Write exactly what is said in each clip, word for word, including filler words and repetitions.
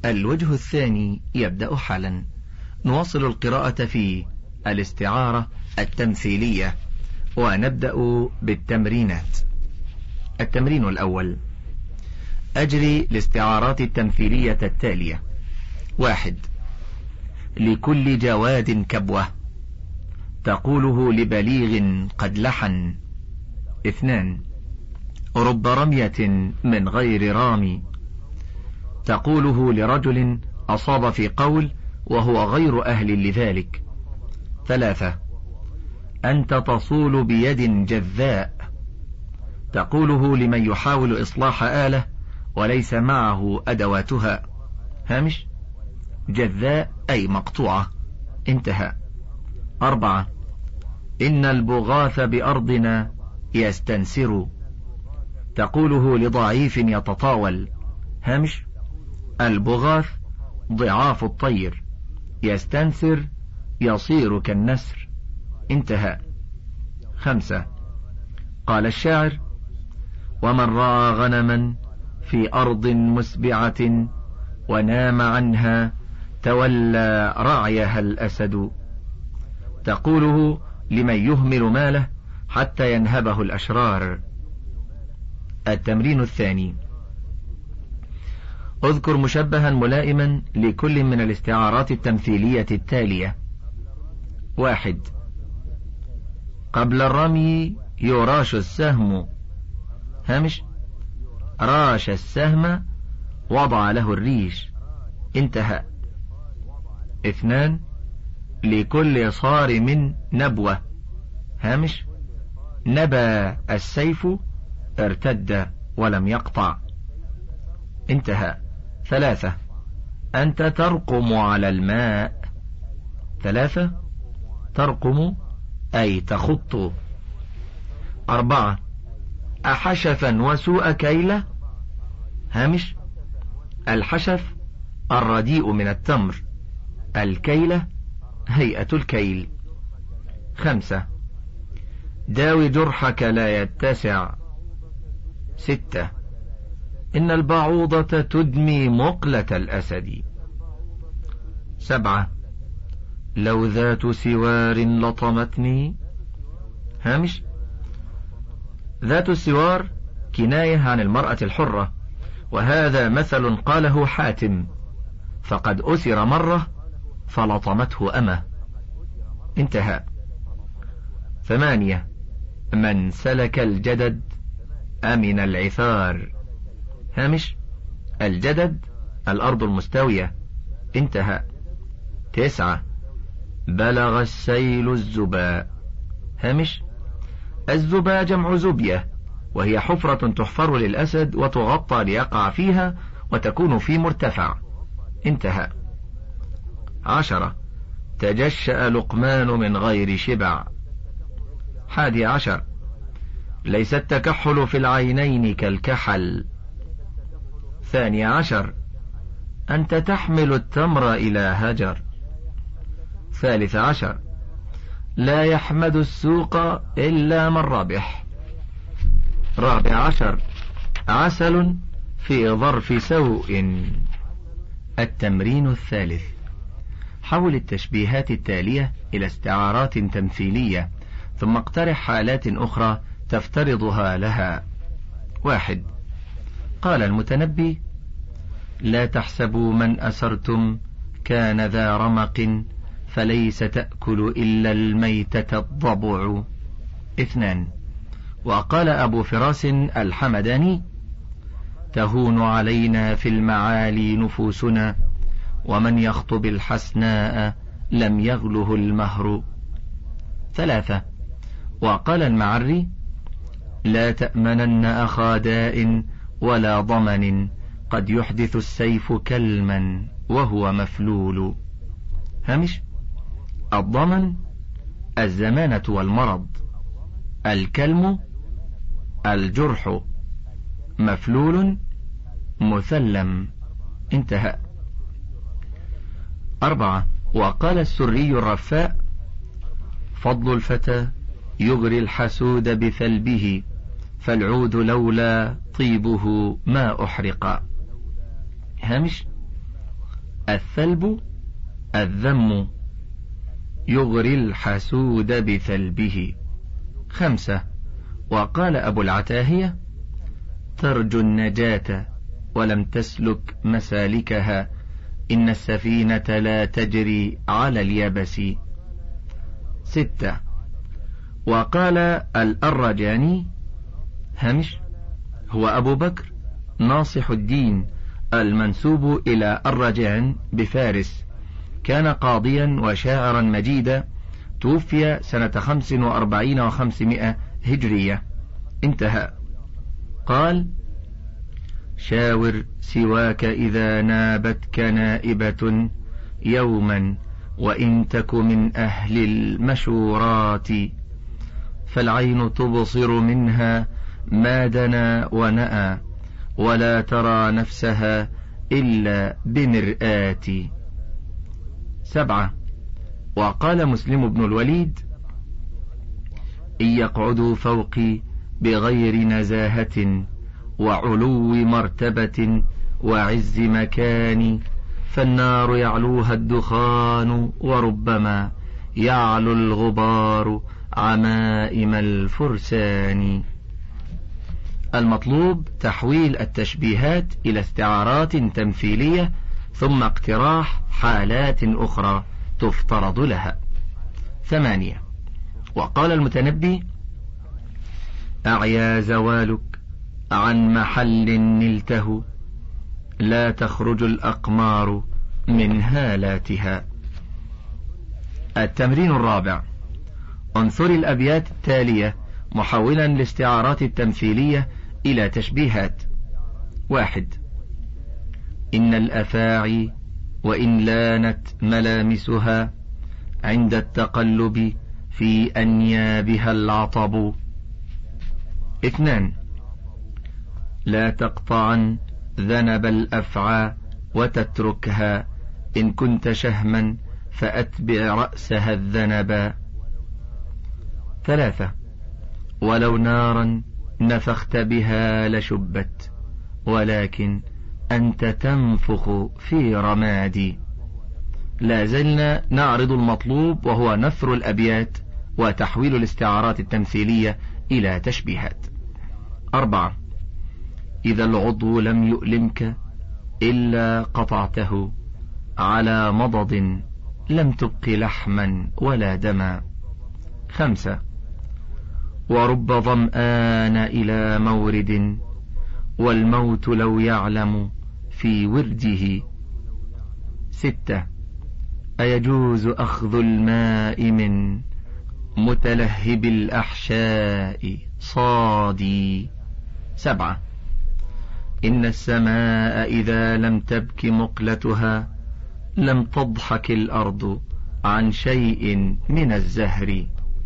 الوجه الثاني يبدأ حالا. نواصل القراءة في الاستعارة التمثيلية، ونبدأ بالتمرينات. التمرين الأول: أجري الاستعارات التمثيلية التالية. واحد: لكل جواد كبوة، تقوله لبليغ قد لحن. اثنان: رب رمية من غير رامي، تقوله لرجل أصاب في قول وهو غير أهل لذلك. ثلاثة: أنت تصول بيد جذاء، تقوله لمن يحاول إصلاح آلة وليس معه أدواتها. هامش: جذاء أي مقطوعة. انتهى. أربعة: إن البغاث بأرضنا يستنسر، تقوله لضعيف يتطاول. هامش: البغاث ضعاف الطير، يستنسر يصير كالنسر. انتهى. خمسة: قال الشاعر: ومن رأى غنما في أرض مسبعة ونام عنها تولى رعيها الأسد، تقوله لمن يهمل ماله حتى ينهبه الأشرار. التمرين الثاني: اذكر مشبها ملائما لكل من الاستعارات التمثيلية التالية. واحد: قبل الرمي يراش السهم. هامش: راش السهم وضع له الريش. انتهى. اثنان: لكل صارم نبوة. هامش: نبى السيف ارتد ولم يقطع. انتهى. ثلاثة: أنت ترقم على الماء. ثلاثة: ترقم أي تخط. أربعة: أحشفا وسوء كيلة. هامش: الحشف الرديء من التمر، الكيلة هيئة الكيل. خمسة: داوي جرحك لا يتسع. ستة: إن البعوضة تدمي مقلة الأسد. سبعة: لو ذات سوار لطمتني. هامش: ذات السوار كناية عن المرأة الحرة، وهذا مثل قاله حاتم: فقد أسر مرة فلطمته أمه. انتهى. ثمانية: من سلك الجدد أمن العثار. هامش: الجدد الأرض المستوية. انتهى. تسعة: بلغ السيل الزباء. هامش: الزباء جمع زبية، وهي حفرة تحفر للأسد وتغطى ليقع فيها وتكون في مرتفع. انتهى. عشرة: تجشأ لقمان من غير شبع. حادي عشر: ليس التكحل في العينين كالكحل. ثاني عشر: أنت تحمل التمر إلى هجر. ثالث عشر: لا يحمد السوق إلا من ربح. رابع عشر: عسل في ظرف سوء. التمرين الثالث: حول التشبيهات التالية إلى استعارات تمثيلية، ثم اقترح حالات أخرى تفترضها لها. واحد: قال المتنبي: لا تحسبوا من أسرتم كان ذا رمق، فليس تأكل إلا الميتة الضبع. اثنان: وقال أبو فراس الحمداني: تهون علينا في المعالي نفوسنا، ومن يخطب الحسناء لم يغله المهر. ثلاثة: وقال المعري: لا تأمنن أخا داء ولا ضمن، قد يحدث السيف كلما وهو مفلول. هامش: الضمن الزمانة والمرض، الكلم الجرح، مفلول مثلم. انتهى. أربعة: وقال السري الرفاء: فضل الفتى يغري الحسود بثلبه، فالعود لولا طيبه ما أحرق. هامش: الثلب الذم، يغري الحسود بثلبه. خمسة. وقال أبو العتاهية: ترجو النجاة ولم تسلك مسالكها، إن السفينة لا تجري على اليبس. ستة. وقال الأرجاني هامش هو أبو بكر ناصح الدين المنسوب إلى الرجعن بفارس، كان قاضيا وشاعرا مجيدا، توفي سنة خمس وأربعين وخمسمائة هجرية. انتهى. قال: شاور سواك إذا نابتك نائبة يوما، وإن تك من أهل المشورات، فالعين تبصر منها ما دنا ونأى، ولا ترى نفسها إلا بمرآة. سبعة. وقال مسلم بن الوليد: إن يقعدوا فوقي بغير نزاهة وعلو مرتبة وعز مكان، فالنار يعلوها الدخان، وربما يعلو الغبار عمائم الفرسان. المطلوب تحويل التشبيهات إلى استعارات تمثيلية، ثم اقتراح حالات أخرى تفترض لها. ثمانية. وقال المتنبي: أعيا زوالك عن محل نلته، لا تخرج الأقمار من هالاتها. التمرين الرابع: انثر الأبيات التالية محولا الاستعارات التمثيلية إلى تشبيهات. واحد. إن الأفاعي وإن لانت ملامسها، عند التقلب في أنيابها العطب. اثنان. لا تقطعن ذنب الأفعى وتتركها، إن كنت شهما فأتبع رأسها الذنبا. ثلاثة. ولو نارا نفخت بها لشبت، ولكن أنت تنفخ في رمادي. لا زلنا نعرض المطلوب، وهو نثر الأبيات وتحويل الاستعارات التمثيلية إلى تشبيهات. أربعة. إذا العضو لم يؤلمك إلا قطعته، على مضض لم تبق لحما ولا دما. خمسة. ورب ظمآن إلى مورد، والموت لو يعلم في ورده. ستة. أيجوز أخذ الماء من متلهب الأحشاء صادي. سبعة. إن السماء إذا لم تبك مقلتها، لم تضحك الأرض عن شيء من الزهر.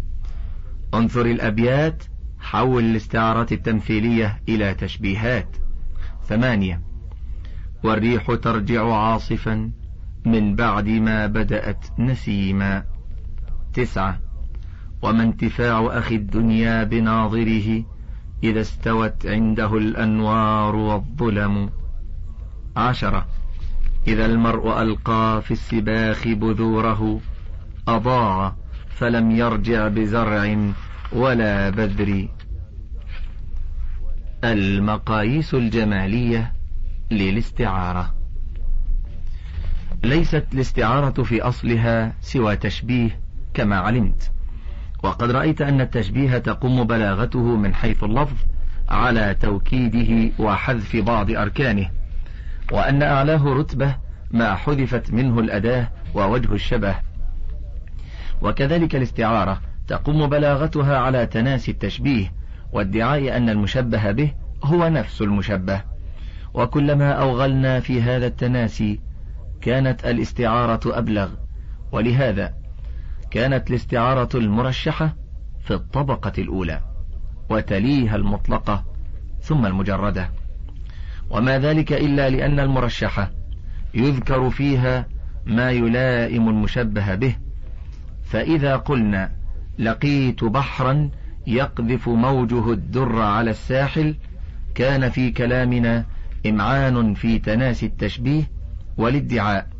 انثر الأبيات، حول الاستعارات التمثيلية إلى تشبيهات. ثمانية. والريح ترجع عاصفا من بعد ما بدأت نسيما. تسعة. وما انتفاع أخي الدنيا بناظره، إذا استوت عنده الأنوار والظلم. عشرة. إذا المرء ألقى في السباخ بذوره، أضاع فلم يرجع بزرع ولا بذر. المقاييس الجمالية للاستعارة. ليست الاستعارة في أصلها سوى تشبيه كما علمت، وقد رأيت أن التشبيه تقوم بلاغته من حيث اللفظ على توكيده وحذف بعض أركانه، وأن أعلاه رتبة ما حذفت منه الأداة ووجه الشبه. وكذلك الاستعارة تقوم بلاغتها على تناسي التشبيه وادعاء أن المشبه به هو نفس المشبه، وكلما أوغلنا في هذا التناسي كانت الاستعارة أبلغ، ولهذا كانت الاستعارة المرشحة في الطبقة الأولى، وتليها المطلقة ثم المجردة، وما ذلك إلا لأن المرشحة يذكر فيها ما يلائم المشبه به. فإذا قلنا لقيت بحرا يقذف موجه الدر على الساحل، كان في كلامنا إمعان في تناسي التشبيه والادعاء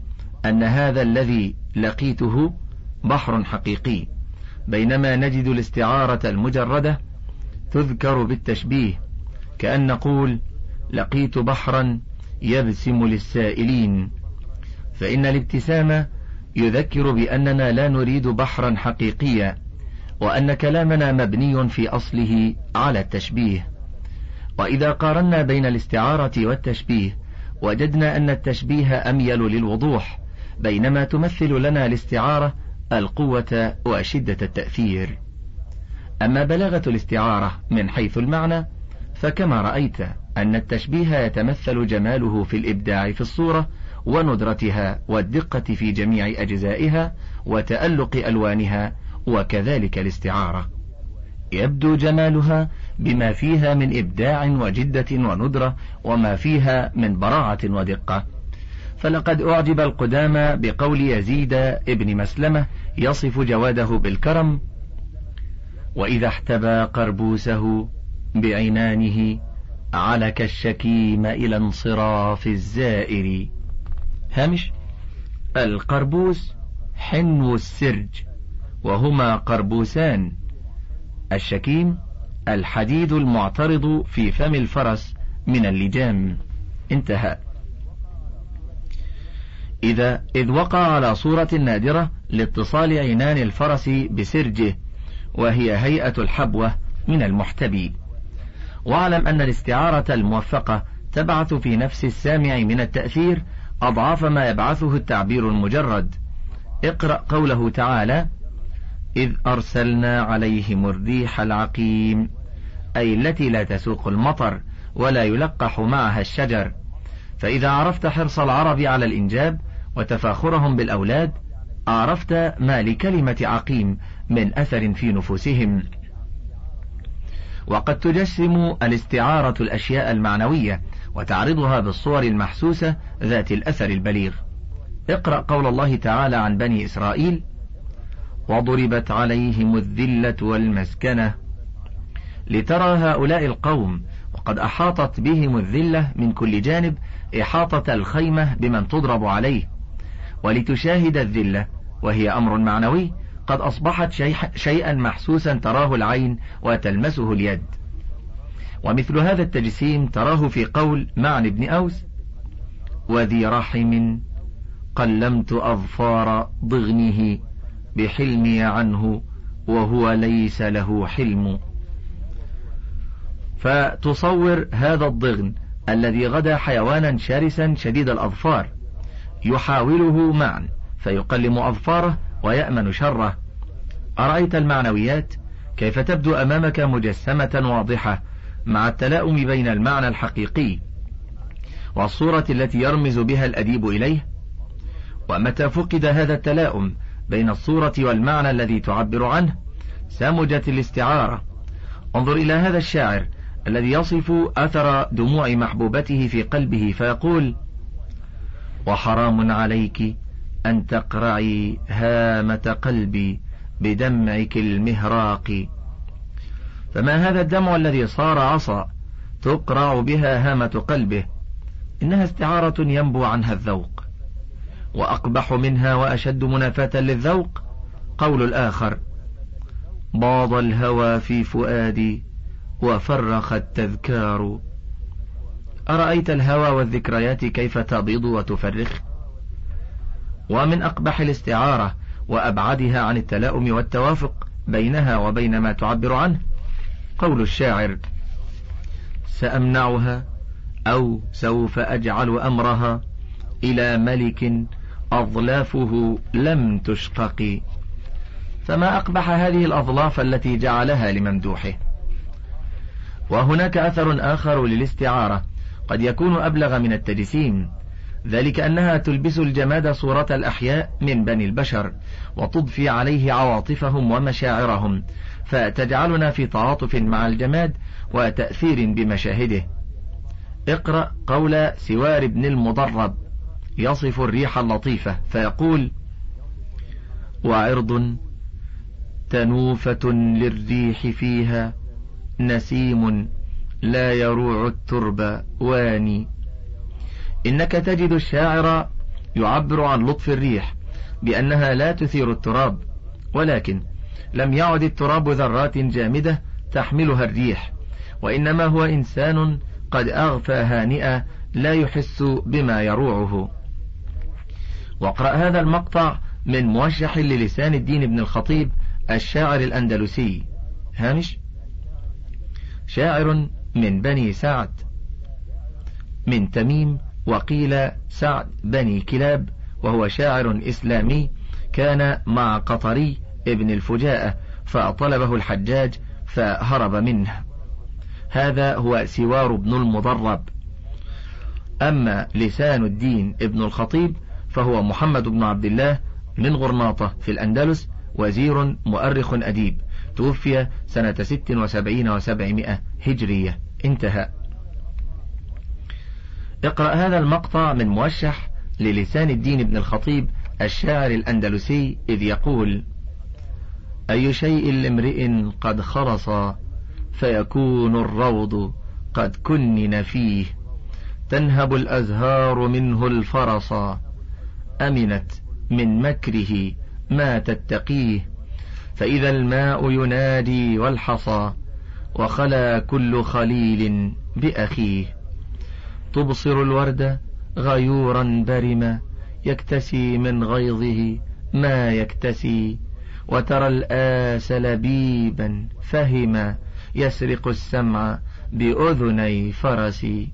أن هذا الذي لقيته بحر حقيقي، بينما نجد الاستعارة المجردة تذكر بالتشبيه، كأن نقول لقيت بحرا يبسم للسائلين، فإن الابتسام يذكر بأننا لا نريد بحرا حقيقيا، وأن كلامنا مبني في أصله على التشبيه. وإذا قارنا بين الاستعارة والتشبيه وجدنا أن التشبيه أميل للوضوح، بينما تمثل لنا الاستعارة القوة وشدة التأثير. أما بلاغة الاستعارة من حيث المعنى فكما رأيت أن التشبيه يتمثل جماله في الإبداع في الصورة وندرتها والدقة في جميع أجزائها وتألق ألوانها، وكذلك الاستعارة يبدو جمالها بما فيها من إبداع وجدة وندرة وما فيها من براعة ودقة. فلقد أعجب القدامى بقول يزيد ابن مسلمة يصف جواده بالكرم: وإذا احتبى قربوسه بعنانه علك الشكيم إلى انصراف الزائر. هامش: القربوس حنو السرج، وهما قربوسان. الشكيم الحديد المعترض في فم الفرس من اللجام. انتهى. إذا إذ وقع على صورة نادرة لاتصال عنان الفرس بسرجه، وهي هيئة الحبوة من المحتبي. واعلم أن الاستعارة الموفقة تبعث في نفس السامع من التأثير أضعاف ما يبعثه التعبير المجرد. اقرأ قوله تعالى: إذ أرسلنا عليهم الريح العقيم، أي التي لا تسوق المطر ولا يلقح معها الشجر. فإذا عرفت حرص العرب على الإنجاب وتفاخرهم بالأولاد، عرفت ما لكلمة عقيم من أثر في نفوسهم. وقد تجسم الاستعارة الأشياء المعنوية وتعرضها بالصور المحسوسة ذات الأثر البليغ. اقرأ قول الله تعالى عن بني إسرائيل: وضربت عليهم الذلة والمسكنة، لترى هؤلاء القوم وقد أحاطت بهم الذلة من كل جانب إحاطة الخيمة بمن تضرب عليه، ولتشاهد الذلة وهي أمر معنوي قد أصبحت شيئا محسوسا تراه العين وتلمسه اليد. ومثل هذا التجسيم تراه في قول معن بن أوس: وذي رحم قلمت أظفار ضغنه بحلمي عنه وهو ليس له حلم. فتصور هذا الضغن الذي غدا حيوانا شرسا شديد الأظفار يحاوله معا فيقلم أظفاره ويأمن شره. أرأيت المعنويات كيف تبدو أمامك مجسمة واضحة مع التلاؤم بين المعنى الحقيقي والصورة التي يرمز بها الأديب إليه؟ ومتى فقد هذا التلاؤم بين الصورة والمعنى الذي تعبر عنه سمجت الاستعارة. انظر إلى هذا الشاعر الذي يصف أثر دموع محبوبته في قلبه فيقول: وحرام عليك أن تقرعي هامة قلبي بدمعك المهراق. فما هذا الدمع الذي صار عصا تقرع بها هامة قلبه؟ إنها استعارة ينبو عنها الذوق. وأقبح منها وأشد منافاة للذوق قول الآخر: باض الهوى في فؤادي وفرخ التذكار. أرأيت الهوى والذكريات كيف تبيض وتفرخ؟ ومن أقبح الاستعارة وأبعدها عن التلاؤم والتوافق بينها وبين ما تعبر عنه قول الشاعر: سأمنعها أو سوف أجعل أمرها إلى ملك أظلافه لم تشقق. فما أقبح هذه الأظلاف التي جعلها لممدوحه. وهناك أثر آخر للاستعارة قد يكون أبلغ من التجسيم، ذلك أنها تلبس الجماد صورة الأحياء من بني البشر وتضفي عليه عواطفهم ومشاعرهم، فتجعلنا في تعاطف مع الجماد وتأثير بمشاهده. اقرأ قول سوار بن المضرب يصف الريح اللطيفة فيقول: وعرض تنوفة للريح فيها نسيم لا يروع الترب واني. إنك تجد الشاعر يعبر عن لطف الريح بأنها لا تثير التراب، ولكن لم يعد التراب ذرات جامدة تحملها الريح، وإنما هو إنسان قد أغفى هانئة لا يحس بما يروعه. واقرأ هذا المقطع من موشح للسان الدين ابن الخطيب الشاعر الأندلسي. هامش: شاعر من بني سعد من تميم، وقيل سعد بني كلاب، وهو شاعر إسلامي كان مع قطري ابن الفجاءة فطلبه الحجاج فهرب منه. هذا هو سوار بن المضرب. أما لسان الدين ابن الخطيب فهو محمد بن عبد الله من غرناطة في الأندلس، وزير مؤرخ أديب، توفي سنة ست وسبعين وسبعمائة هجرية. انتهى. اقرأ هذا المقطع من موشح للسان الدين ابن الخطيب الشاعر الأندلسي إذ يقول: أي شيء لامرئ قد خرص فيكون الروض قد كنن فيه، تنهب الأزهار منه الفرصا، أمنت من مكره ما تتقيه، فإذا الماء ينادي والحصى، وخلا كل خليل بأخيه، تبصر الورد غيورا برما، يكتسي من غيظه ما يكتسي، وترى الآس لبيبا فهما، يسرق السمع بأذني فرسي.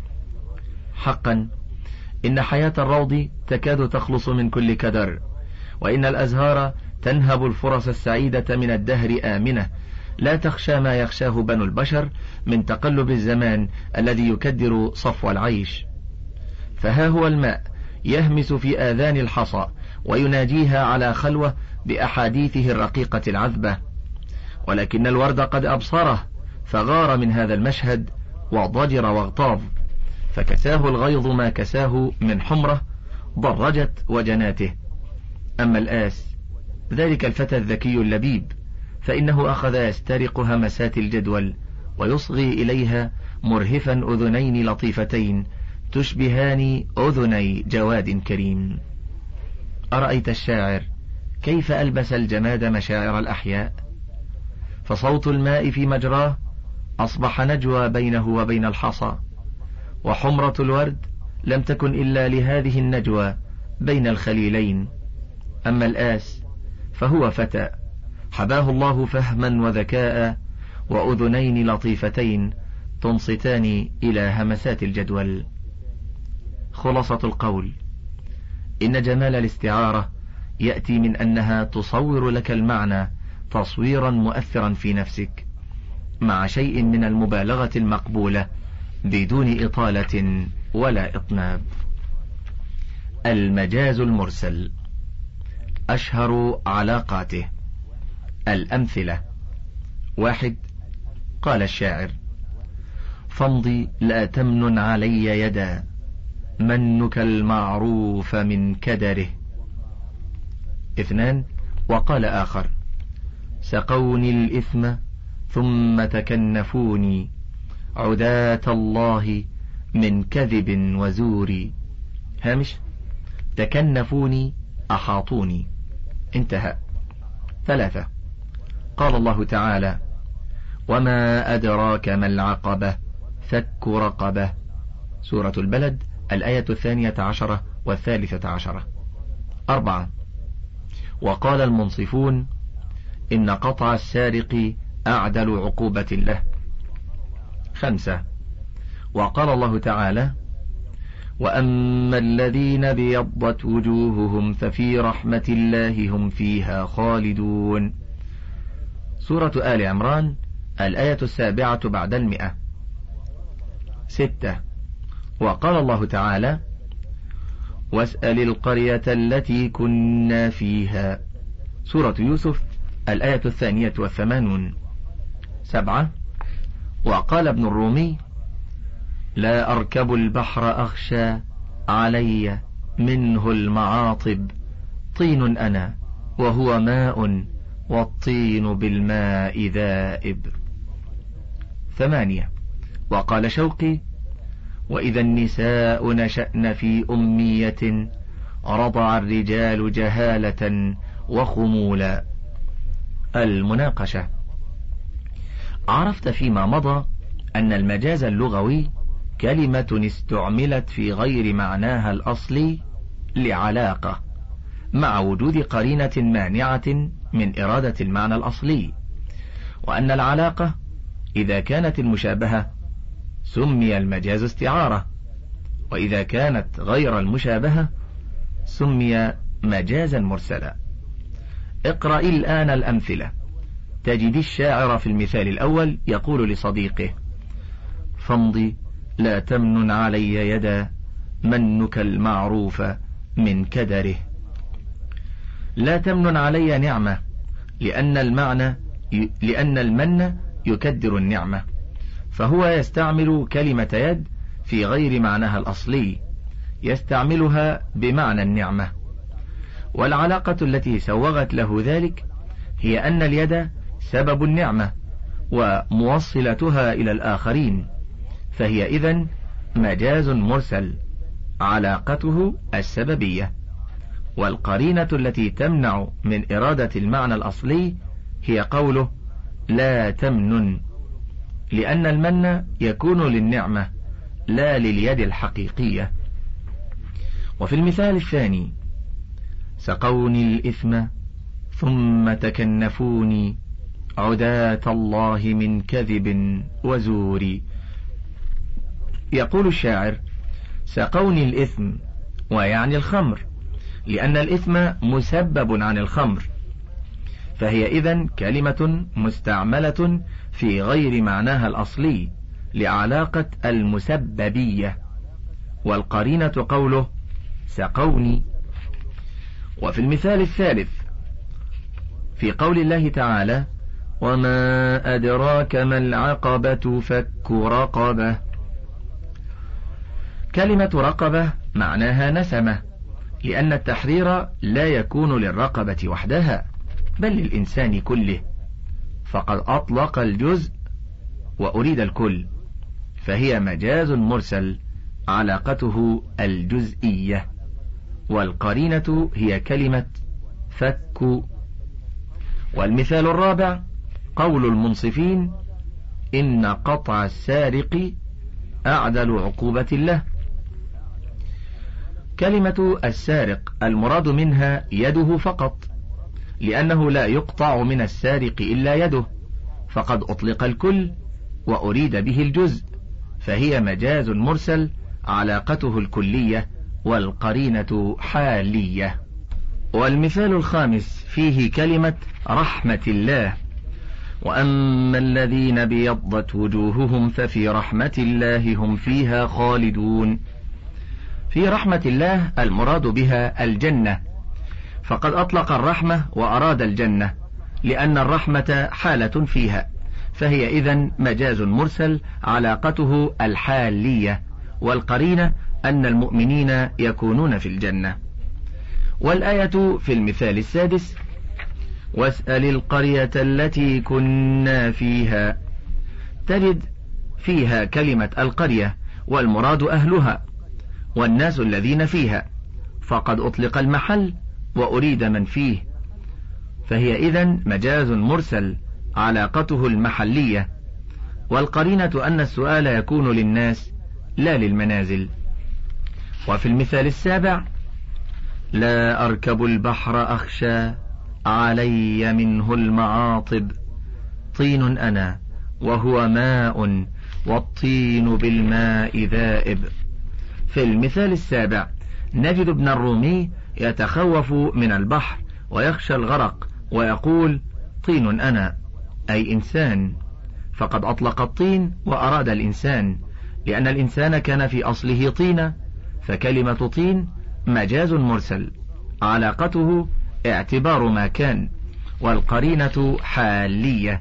حقا إن حياة الروض تكاد تخلص من كل كدر، وإن الأزهار تنهب الفرص السعيدة من الدهر آمنة، لا تخشى ما يخشاه بنو البشر من تقلب الزمان الذي يكدر صفو العيش. فها هو الماء يهمس في آذان الحصى ويناجيها على خلوة بأحاديثه الرقيقة العذبة، ولكن الورد قد أبصره فغار من هذا المشهد وضجر واغتاظ، فكساه الغيظ ما كساه من حمرة ضرجت وجناته. أما الآس ذلك الفتى الذكي اللبيب فإنه أخذ يسترق همسات الجدول ويصغي إليها مرهفا أذنين لطيفتين تشبهان أذني جواد كريم. أرأيت الشاعر كيف ألبس الجماد مشاعر الأحياء؟ فصوت الماء في مجراه أصبح نجوى بينه وبين الحصى، وحمرة الورد لم تكن إلا لهذه النجوى بين الخليلين. أما الآس فهو فتى حباه الله فهما وذكاء وأذنين لطيفتين تنصتان إلى همسات الجدول. خلاصة القول: إن جمال الاستعارة يأتي من أنها تصور لك المعنى تصويرا مؤثرا في نفسك، مع شيء من المبالغة المقبولة بدون إطالة ولا إطناب. المجاز المرسل. أشهر علاقاته. الأمثلة: واحد، قال الشاعر: فامضي لا تمنن علي يدا، منك المعروف من كدره. اثنان، وقال آخر: سقوني الإثم ثم تكنفوني، عداة الله من كذب وزور. هامش: تكنفوني أحاطوني. انتهى. ثلاثة، قال الله تعالى: وما أدراك ما العقبة، فك رقبة. سورة البلد الآية الثانية عشرة والثالثة عشرة. أربعة، وقال المنصفون: إن قطع السارق أعدل عقوبة له. خمسة، وقال الله تعالى: وأما الذين بيضت وجوههم ففي رحمة الله هم فيها خالدون. سورة آل عمران الآية السابعة بعد المئة. ستة، وقال الله تعالى: واسأل القرية التي كنا فيها. سورة يوسف الآية الثانية والثمانون. سبعة، وقال ابن الرومي: لا أركب البحر أخشى علي منه المعاطب، طين أنا وهو ماء والطين بالماء ذائب. ثمانية، وقال شوقي: وإذا النساء نشأن في أمية رضع الرجال جهالة وخمولا. المناقشة. عرفت فيما مضى أن المجاز اللغوي كلمة استعملت في غير معناها الأصلي لعلاقة مع وجود قرينة مانعة من إرادة المعنى الأصلي، وأن العلاقة إذا كانت المشابهة سمي المجاز استعارة، وإذا كانت غير المشابهة سمي مجازا مرسلا. اقرأ الآن الأمثلة. تجد الشاعر في المثال الأول يقول لصديقه: فامضي لا تمنن علي يدا، منك المعروف من كدره. لا تمنن علي نعمة، لأن المعنى لأن المن يكدر النعمة، فهو يستعمل كلمة يد في غير معناها الأصلي، يستعملها بمعنى النعمة. والعلاقة التي سوغت له ذلك هي أن اليد سبب النعمة وموصلتها إلى الآخرين، فهي إذن مجاز مرسل، علاقته السببية. والقرينة التي تمنع من إرادة المعنى الأصلي هي قوله لا تمنن، لأن المن يكون للنعمة لا لليد الحقيقية. وفي المثال الثاني: سقوني الإثم ثم تكنفوني، عداة الله من كذب وزور. يقول الشاعر: سقوني الإثم، ويعني الخمر، لأن الإثم مسبب عن الخمر، فهي إذن كلمة مستعملة في غير معناها الأصلي لعلاقة المسببية، والقرينة قوله سقوني. وفي المثال الثالث في قول الله تعالى: وما أدراك ما العقبة فك رقبة. كلمة رقبة معناها نسمة، لأن التحرير لا يكون للرقبة وحدها بل للإنسان كله، فقد أطلق الجزء وأريد الكل، فهي مجاز مرسل، علاقته الجزئية، والقرينة هي كلمة فك. والمثال الرابع قول المنصفين: إن قطع السارق أعدل عقوبة له. كلمة السارق المراد منها يده فقط، لأنه لا يقطع من السارق إلا يده، فقد أطلق الكل وأريد به الجزء، فهي مجاز مرسل، علاقته الكلية، والقرينة حالية. والمثال الخامس فيه كلمة رحمة الله: وأما الذين بيضت وجوههم ففي رحمة الله هم فيها خالدون. في رحمة الله المراد بها الجنة، فقد أطلق الرحمة وأراد الجنة، لأن الرحمة حالة فيها، فهي إذن مجاز مرسل، علاقته الحالية، والقرينة أن المؤمنين يكونون في الجنة. والآية في المثال السادس: واسأل القرية التي كنا فيها. تجد فيها كلمة القرية، والمراد أهلها والناس الذين فيها، فقد أطلق المحل وأريد من فيه، فهي إذن مجاز مرسل، علاقته المحلية، والقرينة أن السؤال يكون للناس لا للمنازل. وفي المثال السابع: لا أركب البحر أخشى علي منه المعاطب، طين أنا وهو ماء والطين بالماء ذائب. في المثال السابع نجد ابن الرومي يتخوف من البحر ويخشى الغرق، ويقول طين أنا، أي إنسان، فقد أطلق الطين وأراد الإنسان، لأن الإنسان كان في أصله طينة، فكلمة طين مجاز مرسل، علاقته اعتبار ما كان، والقرينة حالية.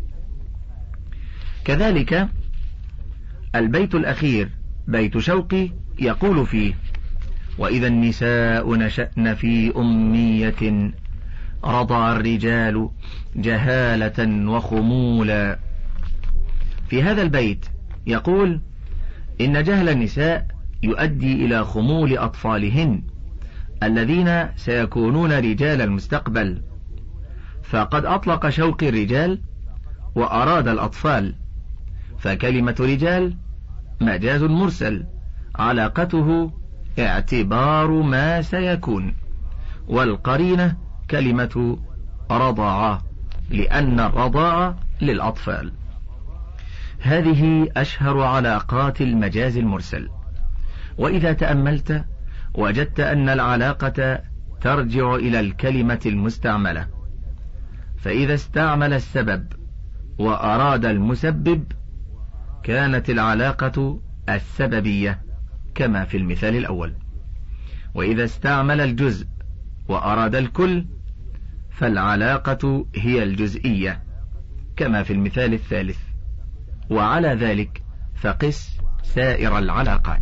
كذلك البيت الأخير بيت شوقي يقول فيه: وإذا النساء نشأن في أمية رضع الرجال جهالة وخمولا. في هذا البيت يقول إن جهل النساء يؤدي إلى خمول أطفالهن، الذين سيكونون رجال المستقبل، فقد أطلق شوقي الرجال وأراد الأطفال، فكلمة رجال مجاز مرسل علاقته اعتبار ما سيكون، والقرينة كلمة رضاعة لأن الرضاعة للأطفال. هذه أشهر علاقات المجاز المرسل. وإذا تأملت وجدت أن العلاقة ترجع إلى الكلمة المستعملة، فإذا استعمل السبب وأراد المسبب كانت العلاقة السببية كما في المثال الأول، وإذا استعمل الجزء وأراد الكل فالعلاقة هي الجزئية كما في المثال الثالث. وعلى ذلك فقس سائر العلاقات.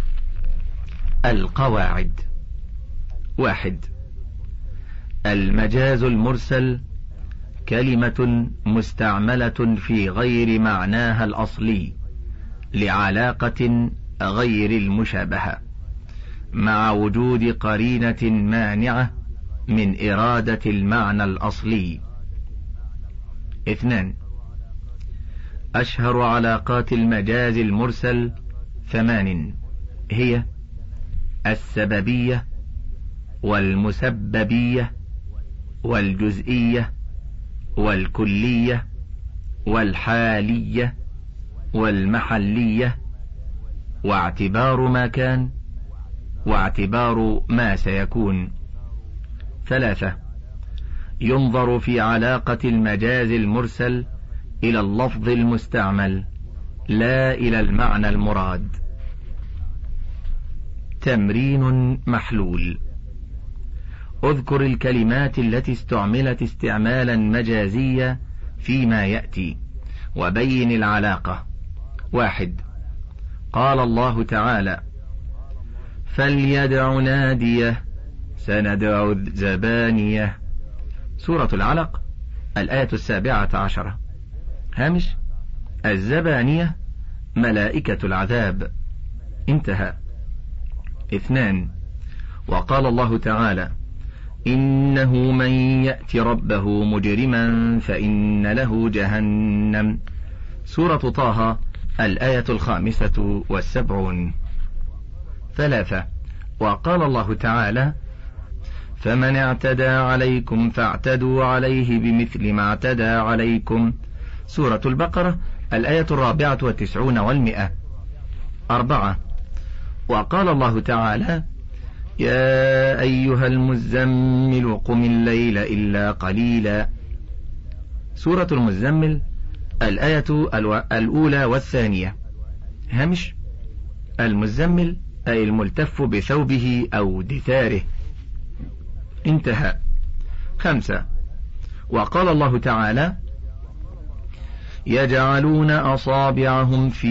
القواعد: واحد. المجاز المرسل كلمة مستعملة في غير معناها الأصلي لعلاقة غير المشابهة مع وجود قرينة مانعة من إرادة المعنى الأصلي. اثنان. أشهر علاقات المجاز المرسل ثمان، هي السببية والمسببية والجزئية والكلية والحالية والمحلية واعتبار ما كان واعتبار ما سيكون. ثلاثة. ينظر في علاقة المجاز المرسل إلى اللفظ المستعمل لا إلى المعنى المراد. تمرين محلول: اذكر الكلمات التي استعملت استعمالا مجازيا فيما يأتي وبين العلاقة. واحد. قال الله تعالى: فليدع ناديه سندع الزبانية. سورة العلق الآية السابعة عشرة. هامش: الزبانية ملائكة العذاب. انتهى. اثنان. وقال الله تعالى: إنه من يأت ربه مجرما فإن له جهنم. سورة طه الآية الخامسة والسبعون. ثلاثة. وقال الله تعالى: فمن اعتدى عليكم فاعتدوا عليه بمثل ما اعتدى عليكم. سورة البقرة الآية الرابعة والتسعون والمئة. أربعة. وقال الله تعالى: يا أيها المزمل قم الليل إلا قليلا. سورة المزمل الآية الأولى والثانية. هامش: المزمل أي الملتف بثوبه أو دثاره. انتهى. خمسة. وقال الله تعالى: يجعلون أصابعهم في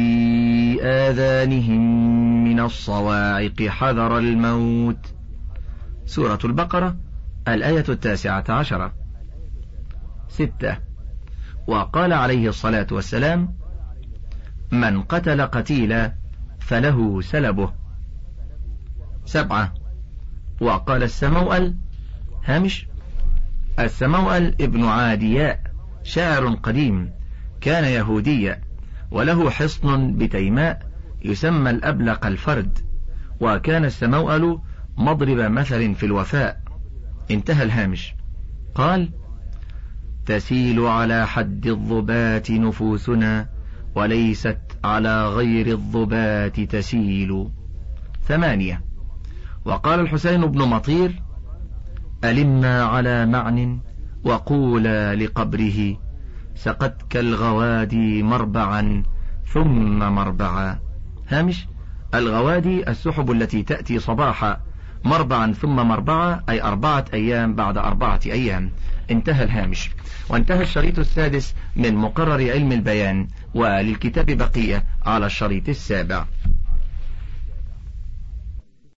آذانهم من الصواعق حذر الموت. سورة البقرة الآية التاسعة عشرة. ستة. وقال عليه الصلاة والسلام: من قتل قتيلا فله سلبه. سبعة. وقال السموأل: هامش: السموأل ابن عادياء شاعر قديم كان يهوديا وله حصن بتيماء يسمى الأبلق الفرد، وكان السموأل مضرب مثل في الوفاء. انتهى الهامش. قال: تسيل على حد الضبات نفوسنا وليست على غير الضبات تسيل. ثمانية. وقال الحسين بن مطير: ألما على معن وقولا لقبره سقتك الغوادي مربعا ثم مربعا. هامش: الغوادي السحب التي تأتي صباحا، مربعا ثم مربعا أي أربعة أيام بعد أربعة أيام. انتهى الهامش. وانتهى الشريط السادس من مقرر علم البيان، وللكتاب بقية على الشريط السابع.